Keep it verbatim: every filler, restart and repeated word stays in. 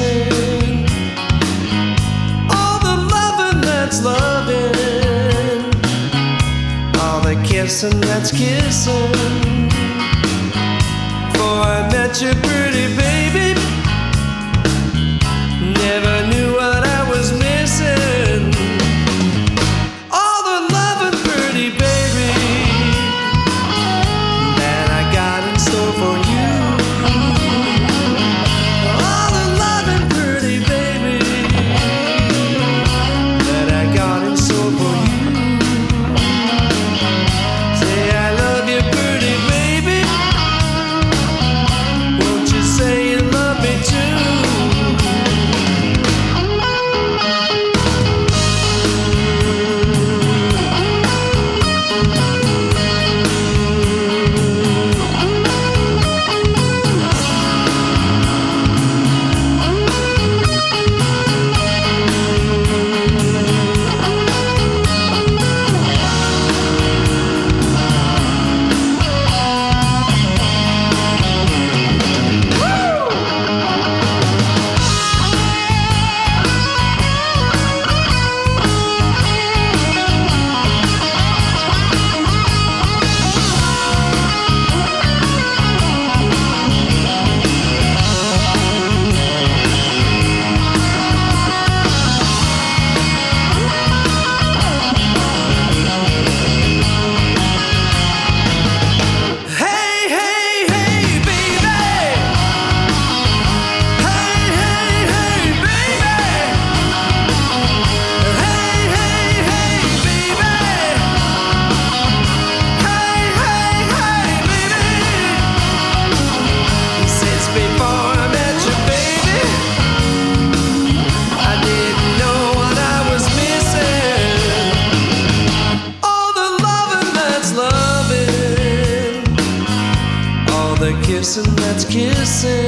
missing. All the loving that's loving, all the kissing that's kissing. Before I met you, pretty baby, never knew what I was missing. All the loving, pretty baby, that I got in store for you. All the loving, pretty baby, that I got in store for you. Say I love you, pretty baby. Won't you say you love me too? The kissing that's kissing.